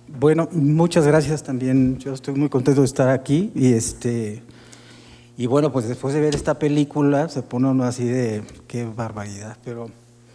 Bueno, muchas gracias también. Yo estoy muy contento de estar aquí y bueno, pues después de ver esta película se pone uno así de qué barbaridad, pero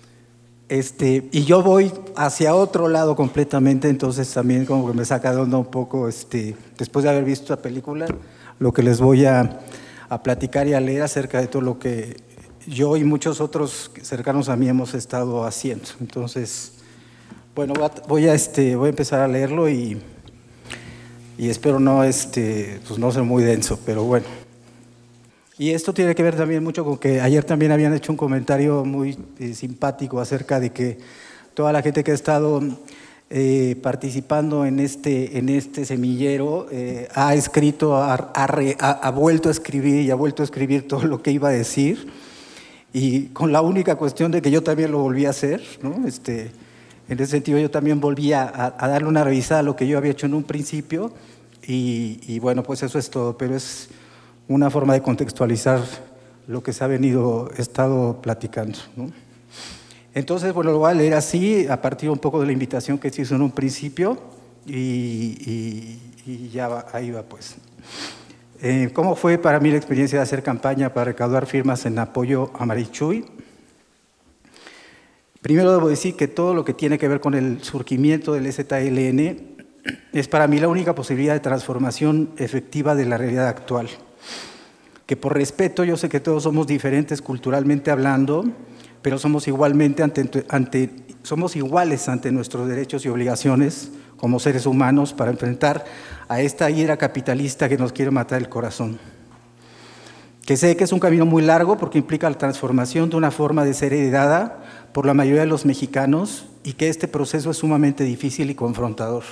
y yo voy hacia otro lado completamente, entonces también como que me saca de onda un poco después de haber visto esta película, lo que les voy a platicar y a leer acerca de todo lo que yo y muchos otros cercanos a mí hemos estado haciendo. Entonces, bueno, voy a empezar a leerlo y espero no, pues no ser muy denso, pero bueno. Y esto tiene que ver también mucho con que ayer también habían hecho un comentario muy simpático acerca de que toda la gente que ha estado participando en este semillero ha escrito, ha vuelto a escribir y ha vuelto a escribir todo lo que iba a decir, y con la única cuestión de que yo también lo volví a hacer, ¿no? En ese sentido yo también volví a darle una revisada a lo que yo había hecho en un principio y bueno, pues eso es todo, pero es una forma de contextualizar lo que se ha estado platicando, ¿no? Entonces, bueno, lo voy a leer así, a partir un poco de la invitación que se hizo en un principio y ya va, ahí va pues. ¿Cómo fue para mí la experiencia de hacer campaña para recaudar firmas en apoyo a Marichuy? Primero debo decir que todo lo que tiene que ver con el surgimiento del EZLN es para mí la única posibilidad de transformación efectiva de la realidad actual. Que por respeto, yo sé que todos somos diferentes culturalmente hablando, pero somos iguales ante nuestros derechos y obligaciones como seres humanos para enfrentar a esta hiedra capitalista que nos quiere matar el corazón. Que sé que es un camino muy largo porque implica la transformación de una forma de ser heredada por la mayoría de los mexicanos y que este proceso es sumamente difícil y confrontador.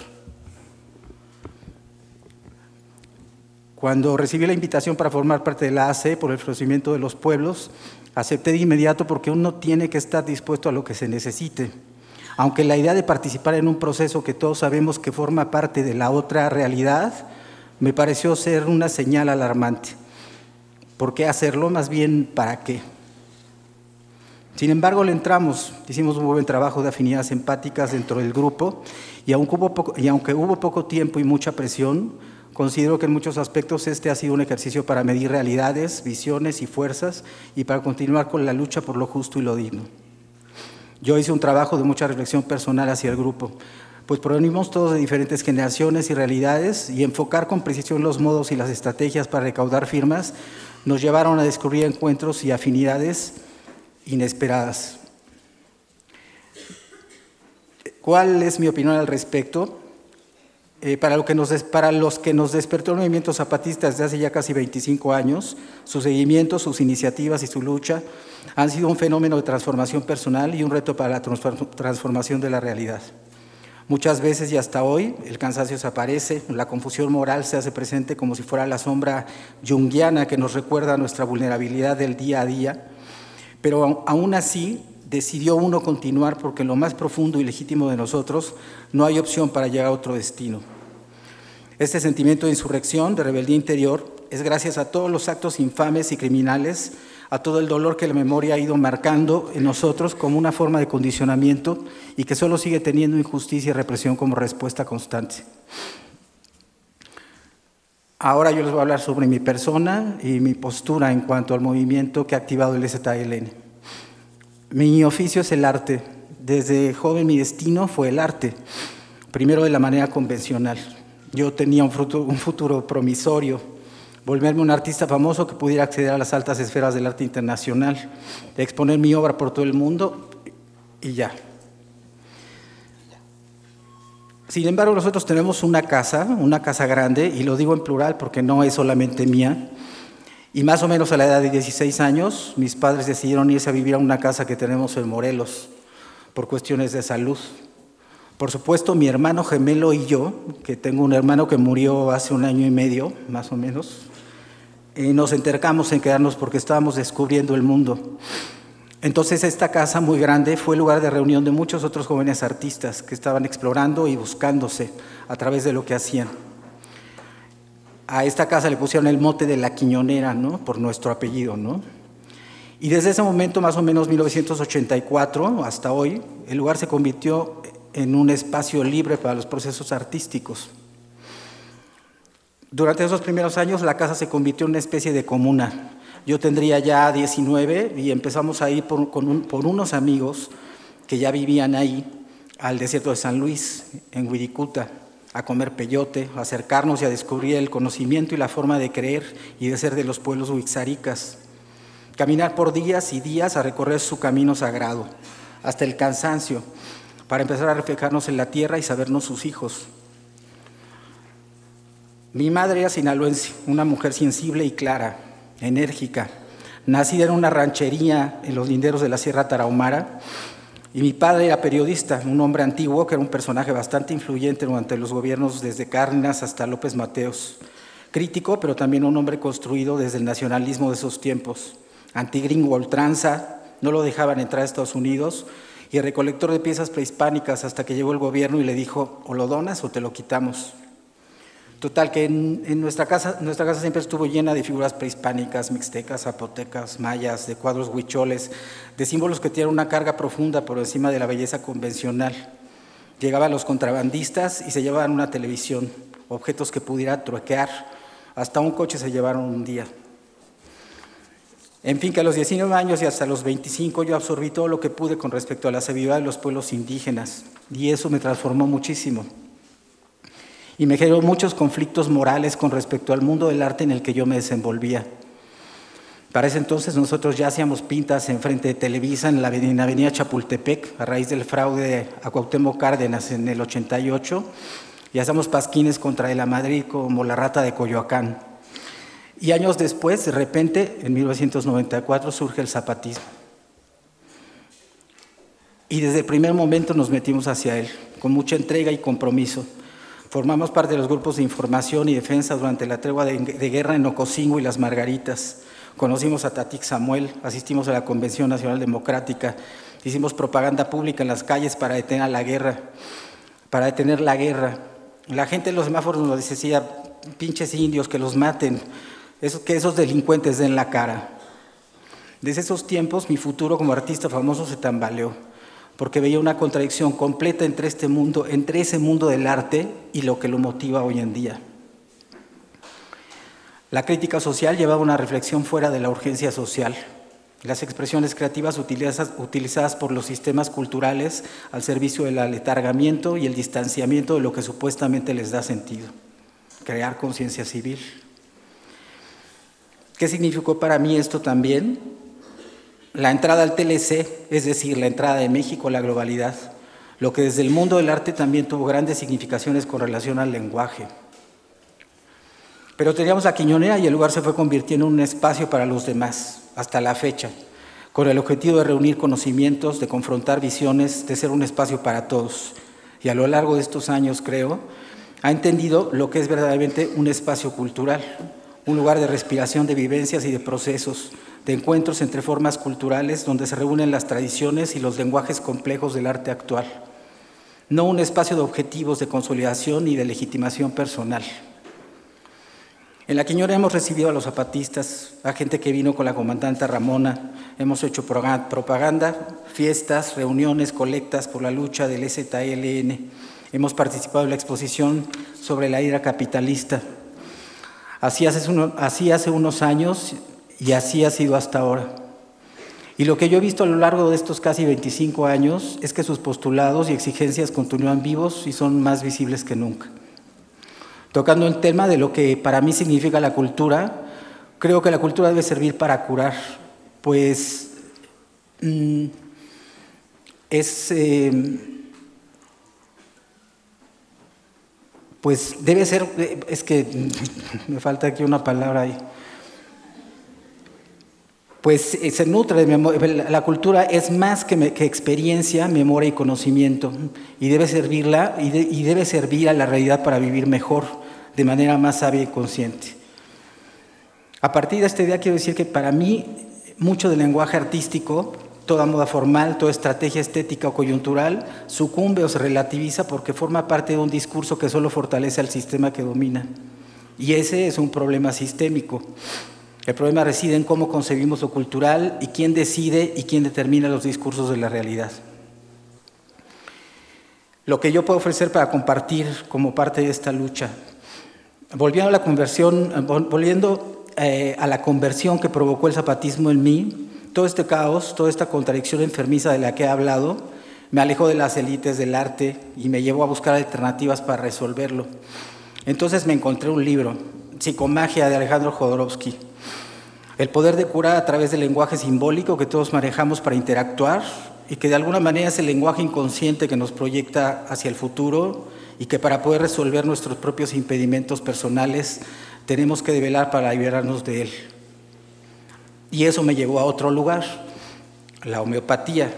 Cuando recibí la invitación para formar parte de la AC por el florecimiento de los pueblos, acepté de inmediato porque uno tiene que estar dispuesto a lo que se necesite. Aunque la idea de participar en un proceso que todos sabemos que forma parte de la otra realidad, me pareció ser una señal alarmante. ¿Por qué hacerlo? Más bien, ¿para qué? Sin embargo, le entramos, hicimos un buen trabajo de afinidades empáticas dentro del grupo y aunque hubo poco tiempo y mucha presión, considero que en muchos aspectos ha sido un ejercicio para medir realidades, visiones y fuerzas y para continuar con la lucha por lo justo y lo digno. Yo hice un trabajo de mucha reflexión personal hacia el grupo, pues provenimos todos de diferentes generaciones y realidades y enfocar con precisión los modos y las estrategias para recaudar firmas nos llevaron a descubrir encuentros y afinidades inesperadas. ¿Cuál es mi opinión al respecto? Para los que nos despertó el movimiento zapatista desde hace ya casi 25 años, su seguimiento, sus iniciativas y su lucha han sido un fenómeno de transformación personal y un reto para la transformación de la realidad. Muchas veces y hasta hoy el cansancio se aparece, la confusión moral se hace presente como si fuera la sombra junguiana que nos recuerda nuestra vulnerabilidad del día a día, pero aún así decidió uno continuar porque en lo más profundo y legítimo de nosotros no hay opción para llegar a otro destino. Este sentimiento de insurrección, de rebeldía interior, es gracias a todos los actos infames y criminales, a todo el dolor que la memoria ha ido marcando en nosotros como una forma de condicionamiento y que solo sigue teniendo injusticia y represión como respuesta constante. Ahora yo les voy a hablar sobre mi persona y mi postura en cuanto al movimiento que ha activado el EZLN. Mi oficio es el arte. Desde joven mi destino fue el arte, primero de la manera convencional. Yo tenía un futuro promisorio, volverme un artista famoso que pudiera acceder a las altas esferas del arte internacional, exponer mi obra por todo el mundo y ya. Sin embargo, nosotros tenemos una casa grande, y lo digo en plural porque no es solamente mía. Y más o menos a la edad de 16 años, mis padres decidieron irse a vivir a una casa que tenemos en Morelos por cuestiones de salud. Por supuesto, mi hermano gemelo y yo, que tengo un hermano que murió hace 1 año y medio, más o menos, nos entercamos en quedarnos porque estábamos descubriendo el mundo. Entonces, esta casa muy grande fue el lugar de reunión de muchos otros jóvenes artistas que estaban explorando y buscándose a través de lo que hacían. A esta casa le pusieron el mote de La Quiñonera, ¿no? Por nuestro apellido, ¿no? Y desde ese momento, más o menos 1984, hasta hoy, el lugar se convirtió en un espacio libre para los procesos artísticos. Durante esos primeros años la casa se convirtió en una especie de comuna. Yo tendría ya 19 y empezamos a ir por unos amigos que ya vivían ahí al desierto de San Luis, en Wirikuta, a comer peyote, a acercarnos y a descubrir el conocimiento y la forma de creer y de ser de los pueblos huixaricas. Caminar por días y días a recorrer su camino sagrado, hasta el cansancio, para empezar a reflejarnos en la tierra y sabernos sus hijos. Mi madre era sinaloense, una mujer sensible y clara, enérgica, nacida en una ranchería en los linderos de la Sierra Tarahumara, y mi padre era periodista, un hombre antiguo que era un personaje bastante influyente durante los gobiernos desde Cárdenas hasta López Mateos. Crítico, pero también un hombre construido desde el nacionalismo de esos tiempos. Antigringo a ultranza, no lo dejaban entrar a Estados Unidos, y recolector de piezas prehispánicas hasta que llegó el gobierno y le dijo, o lo donas o te lo quitamos. Total, que en nuestra casa siempre estuvo llena de figuras prehispánicas, mixtecas, zapotecas, mayas, de cuadros huicholes, de símbolos que tienen una carga profunda por encima de la belleza convencional. Llegaban los contrabandistas y se llevaban una televisión, objetos que pudiera truequear, hasta un coche se llevaron un día. En fin, que a los 19 años y hasta los 25 yo absorbí todo lo que pude con respecto a la sabiduría de los pueblos indígenas, y eso me transformó muchísimo. Y me generó muchos conflictos morales con respecto al mundo del arte en el que yo me desenvolvía. Para ese entonces nosotros ya hacíamos pintas enfrente de Televisa en la avenida Chapultepec, a raíz del fraude a Cuauhtémoc Cárdenas en el 88, y hacíamos pasquines contra la Madrid como La Rata de Coyoacán. Y años después, de repente, en 1994, surge el zapatismo. Y desde el primer momento nos metimos hacia él, con mucha entrega y compromiso. Formamos parte de los grupos de información y defensa durante la tregua de guerra en Ocosingo y Las Margaritas. Conocimos a Tatik Samuel, asistimos a la Convención Nacional Democrática, hicimos propaganda pública en las calles para detener la guerra. La gente en los semáforos nos decía, pinches indios, que los maten, que esos delincuentes den la cara. Desde esos tiempos mi futuro como artista famoso se tambaleó, porque veía una contradicción completa entre ese mundo del arte y lo que lo motiva hoy en día. La crítica social llevaba una reflexión fuera de la urgencia social. Las expresiones creativas utilizadas por los sistemas culturales al servicio del aletargamiento y el distanciamiento de lo que supuestamente les da sentido. Crear conciencia civil. ¿Qué significó para mí esto también? La entrada al TLC, es decir, la entrada de México a la globalidad, lo que desde el mundo del arte también tuvo grandes significaciones con relación al lenguaje. Pero teníamos la Quiñonera y el lugar se fue convirtiendo en un espacio para los demás, hasta la fecha, con el objetivo de reunir conocimientos, de confrontar visiones, de ser un espacio para todos. Y a lo largo de estos años, creo, ha entendido lo que es verdaderamente un espacio cultural, un lugar de respiración de vivencias y de procesos, de encuentros entre formas culturales donde se reúnen las tradiciones y los lenguajes complejos del arte actual. No un espacio de objetivos de consolidación y de legitimación personal. En la Quiñonera hemos recibido a los zapatistas, a gente que vino con la comandante Ramona, hemos hecho propaganda, fiestas, reuniones, colectas por la lucha del EZLN, hemos participado en la exposición sobre la ira capitalista. Así hace unos años y así ha sido hasta ahora. Y lo que yo he visto a lo largo de estos casi 25 años es que sus postulados y exigencias continúan vivos y son más visibles que nunca. Tocando el tema de lo que para mí significa la cultura, creo que la cultura debe servir para curar, pues pues debe ser, es que me falta aquí una palabra ahí. Pues se nutre de memoria. La cultura es más que experiencia, memoria y conocimiento, y debe servir a la realidad para vivir mejor, de manera más sabia y consciente. A partir de este día quiero decir que para mí mucho del lenguaje artístico, toda moda formal, toda estrategia estética o coyuntural sucumbe o se relativiza porque forma parte de un discurso que solo fortalece al sistema que domina. Y ese es un problema sistémico. El problema reside en cómo concebimos lo cultural y quién decide y quién determina los discursos de la realidad. lo que yo puedo ofrecer para compartir como parte de esta lucha. Volviendo a la conversión que provocó el zapatismo en mí, todo este caos, toda esta contradicción enfermiza de la que he hablado, me alejó de las élites del arte y me llevó a buscar alternativas para resolverlo. Entonces me encontré un libro, Psicomagia, de Alejandro Jodorowsky. El poder de curar a través del lenguaje simbólico que todos manejamos para interactuar y que de alguna manera es el lenguaje inconsciente que nos proyecta hacia el futuro y que para poder resolver nuestros propios impedimentos personales tenemos que develar para liberarnos de él. Y eso me llevó a otro lugar, la homeopatía.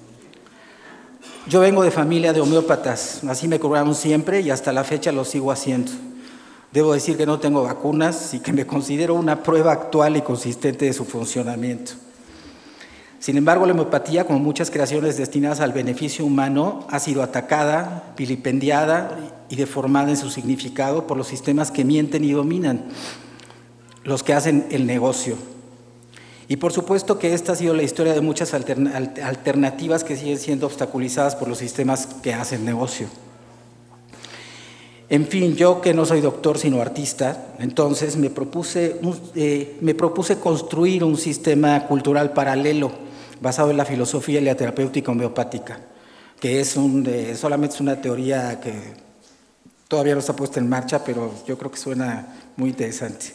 Yo vengo de familia de homeópatas, así me curaron siempre y hasta la fecha lo sigo haciendo. Debo decir que no tengo vacunas y que me considero una prueba actual y consistente de su funcionamiento. Sin embargo, la homeopatía, como muchas creaciones destinadas al beneficio humano, ha sido atacada, vilipendiada y deformada en su significado por los sistemas que mienten y dominan, los que hacen el negocio. Y por supuesto que esta ha sido la historia de muchas alternativas que siguen siendo obstaculizadas por los sistemas que hacen negocio. En fin, yo que no soy doctor sino artista, entonces me propuse construir un sistema cultural paralelo basado en la filosofía y la terapéutica homeopática, que solamente es una teoría que todavía no está puesta en marcha, pero yo creo que suena muy interesante.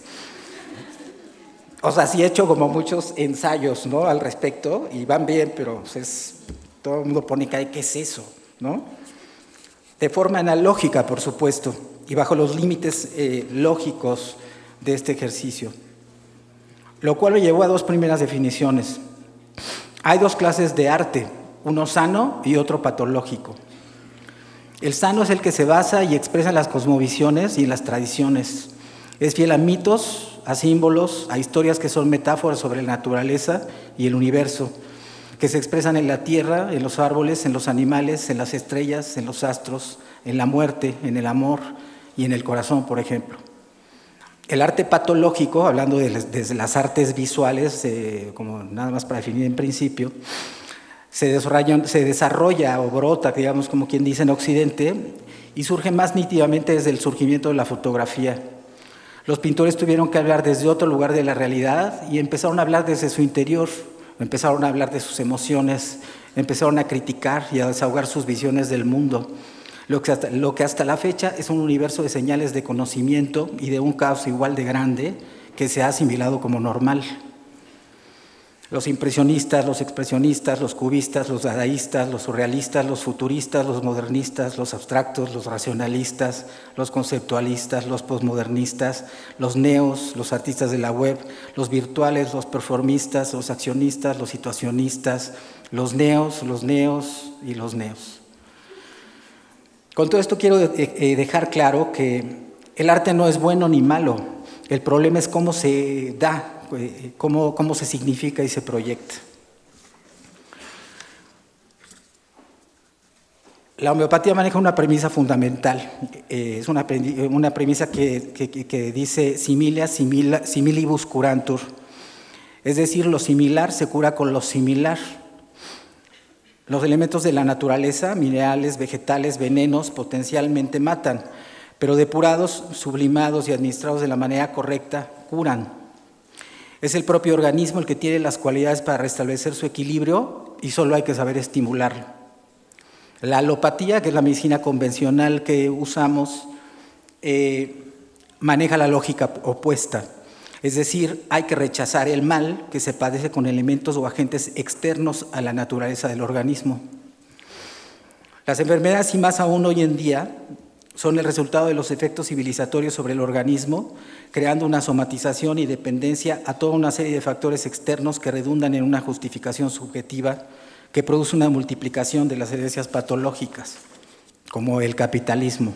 O sea, sí he hecho como muchos ensayos, ¿no?, al respecto, y van bien, pero todo el mundo pone que ¿qué es eso?, ¿no? De forma analógica, por supuesto, y bajo los límites lógicos de este ejercicio. Lo cual me llevó a dos primeras definiciones. Hay dos clases de arte, uno sano y otro patológico. El sano es el que se basa y expresa en las cosmovisiones y en las tradiciones. Es fiel a mitos, a símbolos, a historias que son metáforas sobre la naturaleza y el universo, que se expresan en la tierra, en los árboles, en los animales, en las estrellas, en los astros, en la muerte, en el amor y en el corazón, por ejemplo. El arte patológico, hablando desde las artes visuales, como nada más para definir en principio, se desarrolla o brota, digamos, como quien dice, en Occidente, y surge más nítidamente desde el surgimiento de la fotografía. Los pintores tuvieron que hablar desde otro lugar de la realidad y empezaron a hablar desde su interior, empezaron a hablar de sus emociones, empezaron a criticar y a desahogar sus visiones del mundo, lo que hasta la fecha es un universo de señales de conocimiento y de un caos igual de grande que se ha asimilado como normal. Los impresionistas, los expresionistas, los cubistas, los dadaístas, los surrealistas, los futuristas, los modernistas, los abstractos, los racionalistas, los conceptualistas, los posmodernistas, los neos, los artistas de la web, los virtuales, los performistas, los accionistas, los situacionistas, los neos y los neos. Con todo esto quiero dejar claro que el arte no es bueno ni malo, el problema es cómo se da, cómo se significa y se proyecta. La homeopatía maneja una premisa fundamental, es una premisa que dice similia similibus curantur, es decir, lo similar se cura con lo similar. Los elementos de la naturaleza, minerales, vegetales, venenos, potencialmente matan, pero depurados, sublimados y administrados de la manera correcta, curan. Es el propio organismo el que tiene las cualidades para restablecer su equilibrio y solo hay que saber estimularlo. La alopatía, que es la medicina convencional que usamos, maneja la lógica opuesta. Es decir, hay que rechazar el mal que se padece con elementos o agentes externos a la naturaleza del organismo. Las enfermedades, y más aún hoy en día, son el resultado de los efectos civilizatorios sobre el organismo, creando una somatización y dependencia a toda una serie de factores externos que redundan en una justificación subjetiva que produce una multiplicación de las herencias patológicas, como el capitalismo.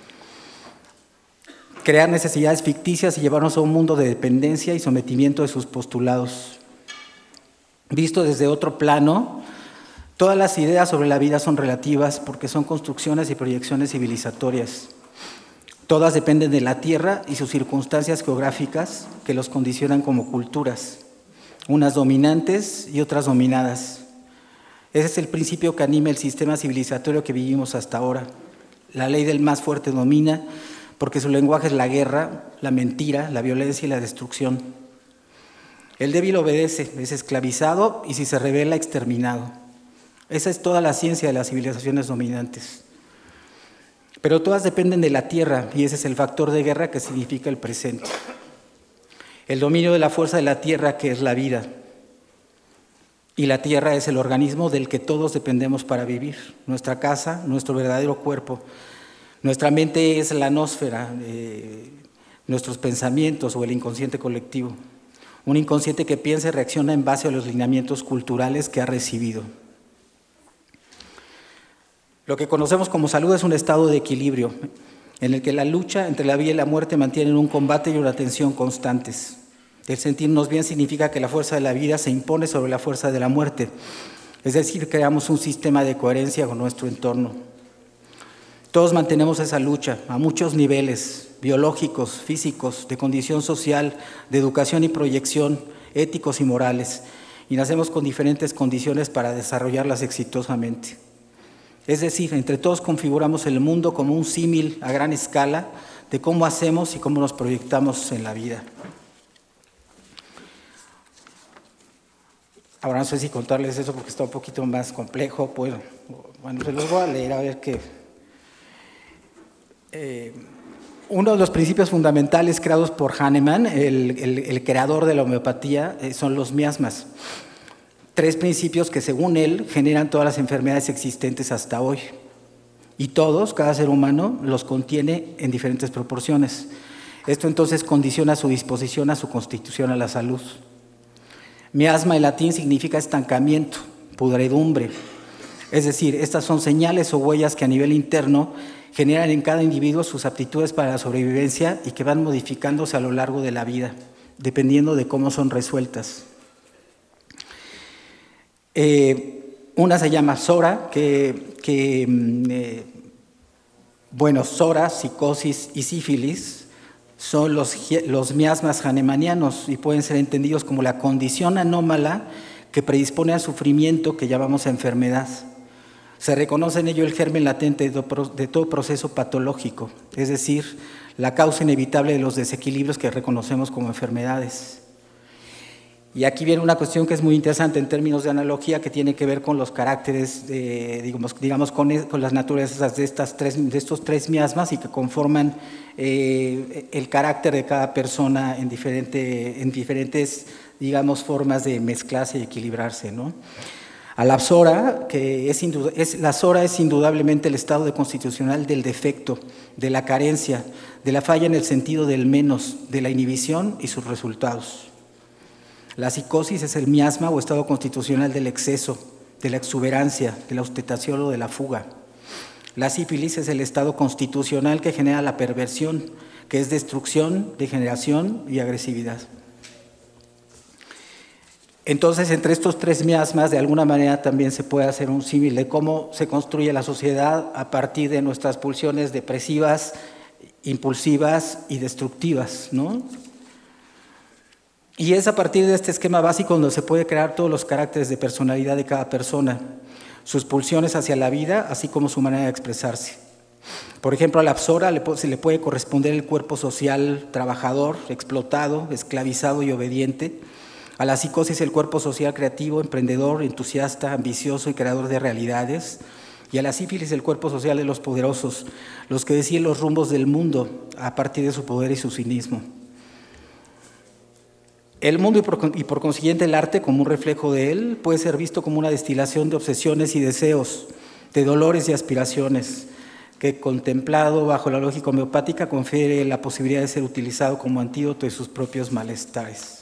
Crear necesidades ficticias y llevarnos a un mundo de dependencia y sometimiento de sus postulados. Visto desde otro plano, todas las ideas sobre la vida son relativas porque son construcciones y proyecciones civilizatorias. Todas dependen de la tierra y sus circunstancias geográficas que los condicionan como culturas, unas dominantes y otras dominadas. Ese es el principio que anima el sistema civilizatorio que vivimos hasta ahora. La ley del más fuerte domina, porque su lenguaje es la guerra, la mentira, la violencia y la destrucción. El débil obedece, es esclavizado y si se rebela, exterminado. Esa es toda la ciencia de las civilizaciones dominantes. Pero todas dependen de la tierra y ese es el factor de guerra que significa el presente. El dominio de la fuerza de la tierra, que es la vida. Y la tierra es el organismo del que todos dependemos para vivir. Nuestra casa, nuestro verdadero cuerpo. Nuestra mente es la nosfera, nuestros pensamientos o el inconsciente colectivo. Un inconsciente que piensa y reacciona en base a los lineamientos culturales que ha recibido. Lo que conocemos como salud es un estado de equilibrio, en el que la lucha entre la vida y la muerte mantienen un combate y una tensión constantes. El sentirnos bien significa que la fuerza de la vida se impone sobre la fuerza de la muerte, es decir, creamos un sistema de coherencia con nuestro entorno. Todos mantenemos esa lucha a muchos niveles, biológicos, físicos, de condición social, de educación y proyección, éticos y morales, y nacemos con diferentes condiciones para desarrollarlas exitosamente. Es decir, entre todos configuramos el mundo como un símil a gran escala de cómo hacemos y cómo nos proyectamos en la vida. Ahora no sé si contarles eso porque está un poquito más complejo. Pues, bueno, se los voy a leer a ver qué. Uno de los principios fundamentales creados por Hahnemann, el creador de la homeopatía, son los miasmas. 3 principios que según él generan todas las enfermedades existentes hasta hoy. Y todos, cada ser humano, los contiene en diferentes proporciones. Esto entonces condiciona su disposición a su constitución a la salud. Miasma en latín significa estancamiento, pudredumbre. Es decir, estas son señales o huellas que a nivel interno generan en cada individuo sus aptitudes para la sobrevivencia y que van modificándose a lo largo de la vida, dependiendo de cómo son resueltas. Una se llama SORA, SORA, psicosis y sífilis son los miasmas hahnemannianos y pueden ser entendidos como la condición anómala que predispone al sufrimiento que llamamos enfermedad. Se reconoce en ello el germen latente de todo proceso patológico, es decir, la causa inevitable de los desequilibrios que reconocemos como enfermedades. Y aquí viene una cuestión que es muy interesante en términos de analogía, que tiene que ver con los caracteres, digamos con las naturalezas de estos tres miasmas y que conforman el carácter de cada persona en diferentes, digamos, formas de mezclarse y equilibrarse, ¿no? A la SORA, la SORA es indudablemente el estado constitucional del defecto, de la carencia, de la falla en el sentido del menos, de la inhibición y sus resultados. La psicosis es el miasma o estado constitucional del exceso, de la exuberancia, de la ostentación o de la fuga. La sífilis es el estado constitucional que genera la perversión, que es destrucción, degeneración y agresividad. Entonces, entre estos 3 miasmas, de alguna manera también se puede hacer un símil de cómo se construye la sociedad a partir de nuestras pulsiones depresivas, impulsivas y destructivas, ¿no? Y es a partir de este esquema básico donde se puede crear todos los caracteres de personalidad de cada persona, sus pulsiones hacia la vida, así como su manera de expresarse. Por ejemplo, a la SORA se le puede corresponder el cuerpo social trabajador, explotado, esclavizado y obediente. A la psicosis el cuerpo social creativo, emprendedor, entusiasta, ambicioso y creador de realidades. Y a la sífilis el cuerpo social de los poderosos, los que deciden los rumbos del mundo a partir de su poder y su cinismo. El mundo y por consiguiente el arte, como un reflejo de él, puede ser visto como una destilación de obsesiones y deseos, de dolores y aspiraciones, que contemplado bajo la lógica homeopática confiere la posibilidad de ser utilizado como antídoto de sus propios malestares.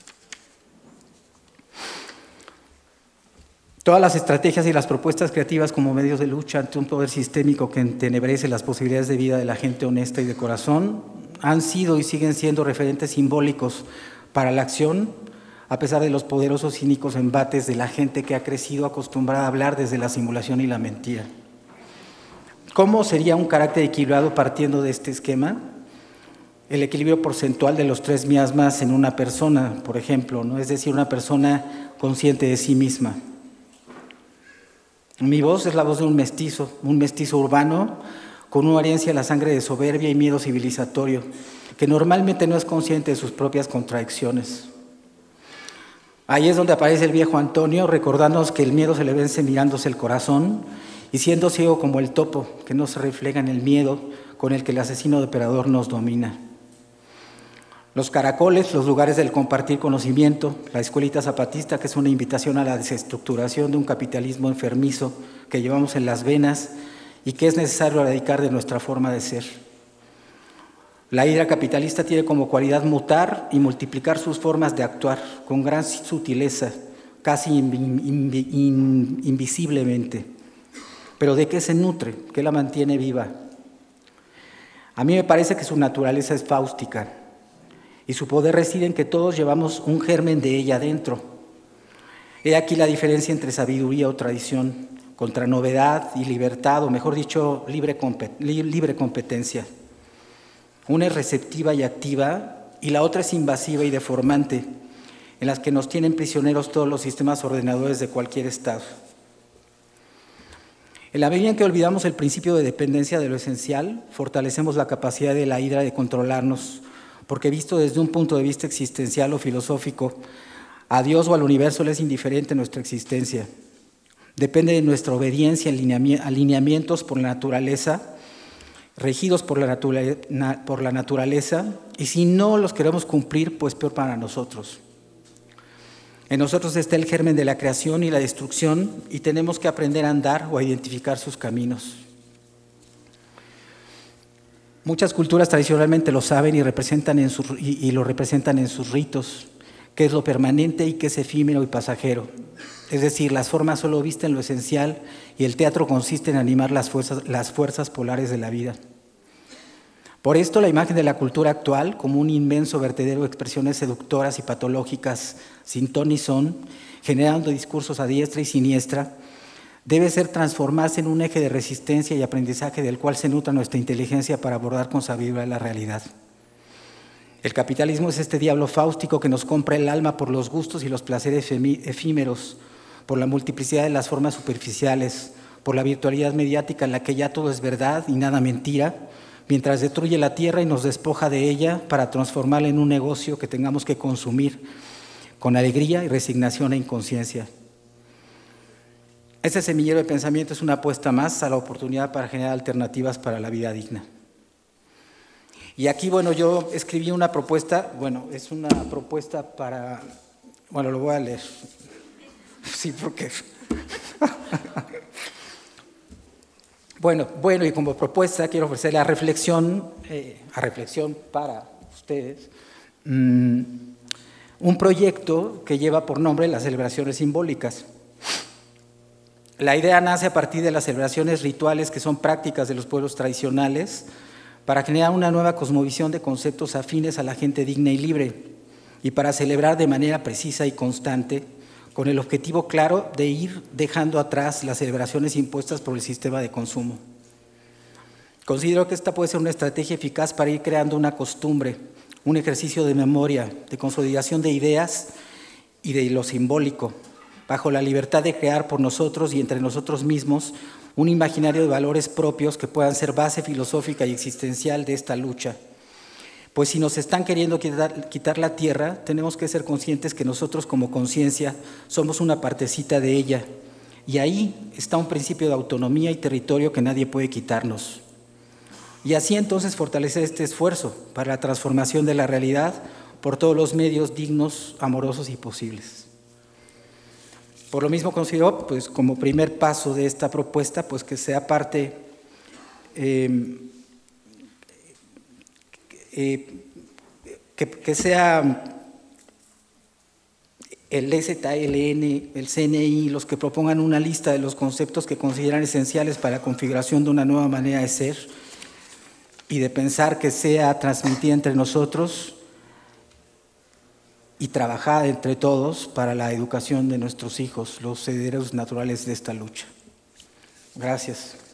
Todas las estrategias y las propuestas creativas como medios de lucha ante un poder sistémico que entenebrece las posibilidades de vida de la gente honesta y de corazón han sido y siguen siendo referentes simbólicos para la acción, a pesar de los poderosos cínicos embates de la gente que ha crecido acostumbrada a hablar desde la simulación y la mentira. ¿Cómo sería un carácter equilibrado partiendo de este esquema? El equilibrio porcentual de los 3 miasmas en una persona, por ejemplo, ¿no? Es decir, una persona consciente de sí misma. Mi voz es la voz de un mestizo urbano, con una herencia en la sangre de soberbia y miedo civilizatorio, que normalmente no es consciente de sus propias contradicciones. Ahí es donde aparece el viejo Antonio, recordándonos que el miedo se le vence mirándose el corazón y siendo ciego como el topo, que no se refleja en el miedo con el que el asesino depredador nos domina. Los caracoles, los lugares del compartir conocimiento, la escuelita zapatista, que es una invitación a la desestructuración de un capitalismo enfermizo que llevamos en las venas y que es necesario erradicar de nuestra forma de ser. La hidra capitalista tiene como cualidad mutar y multiplicar sus formas de actuar con gran sutileza, casi invisiblemente. ¿Pero de qué se nutre? ¿Qué la mantiene viva? A mí me parece que su naturaleza es fáustica y su poder reside en que todos llevamos un germen de ella dentro. He aquí la diferencia entre sabiduría o tradición, contra novedad y libertad, o mejor dicho, libre competencia. Una es receptiva y activa, y la otra es invasiva y deformante, en las que nos tienen prisioneros todos los sistemas ordenadores de cualquier estado. En la medida en que olvidamos el principio de dependencia de lo esencial, fortalecemos la capacidad de la hidra de controlarnos, porque visto desde un punto de vista existencial o filosófico, a Dios o al universo le es indiferente nuestra existencia. Depende de nuestra obediencia a alineamientos por la naturaleza, regidos por la naturaleza, y si no los queremos cumplir, pues peor para nosotros. En nosotros está el germen de la creación y la destrucción, y tenemos que aprender a andar o a identificar sus caminos. Muchas culturas tradicionalmente lo saben y lo representan en sus ritos, qué es lo permanente y qué es efímero y pasajero. Es decir, las formas solo visten lo esencial y el teatro consiste en animar las fuerzas polares de la vida. Por esto, la imagen de la cultura actual, como un inmenso vertedero de expresiones seductoras y patológicas sin ton ni son, generando discursos a diestra y siniestra, debe transformarse en un eje de resistencia y aprendizaje del cual se nutra nuestra inteligencia para abordar con sabiduría la realidad. El capitalismo es este diablo fáustico que nos compra el alma por los gustos y los placeres efímeros, por la multiplicidad de las formas superficiales, por la virtualidad mediática en la que ya todo es verdad y nada mentira, mientras destruye la tierra y nos despoja de ella para transformarla en un negocio que tengamos que consumir con alegría y resignación e inconsciencia. Este semillero de pensamiento es una apuesta más a la oportunidad para generar alternativas para la vida digna. Y aquí, yo escribí una propuesta, es una propuesta para, lo voy a leer. Sí, porque... y como propuesta quiero ofrecer a reflexión para ustedes, un proyecto que lleva por nombre las celebraciones simbólicas. La idea nace a partir de las celebraciones rituales que son prácticas de los pueblos tradicionales para generar una nueva cosmovisión de conceptos afines a la gente digna y libre y para celebrar de manera precisa y constante con el objetivo claro de ir dejando atrás las celebraciones impuestas por el sistema de consumo. Considero que esta puede ser una estrategia eficaz para ir creando una costumbre, un ejercicio de memoria, de consolidación de ideas y de lo simbólico, bajo la libertad de crear por nosotros y entre nosotros mismos un imaginario de valores propios que puedan ser base filosófica y existencial de esta lucha. Pues si nos están queriendo quitar la tierra, tenemos que ser conscientes que nosotros como conciencia somos una partecita de ella, y ahí está un principio de autonomía y territorio que nadie puede quitarnos. Y así entonces fortalecer este esfuerzo para la transformación de la realidad por todos los medios dignos, amorosos y posibles. Por lo mismo considero, como primer paso de esta propuesta, que sea parte que sea el ZLN, el CNI, los que propongan una lista de los conceptos que consideran esenciales para la configuración de una nueva manera de ser y de pensar, que sea transmitida entre nosotros y trabajada entre todos para la educación de nuestros hijos, los herederos naturales de esta lucha. Gracias.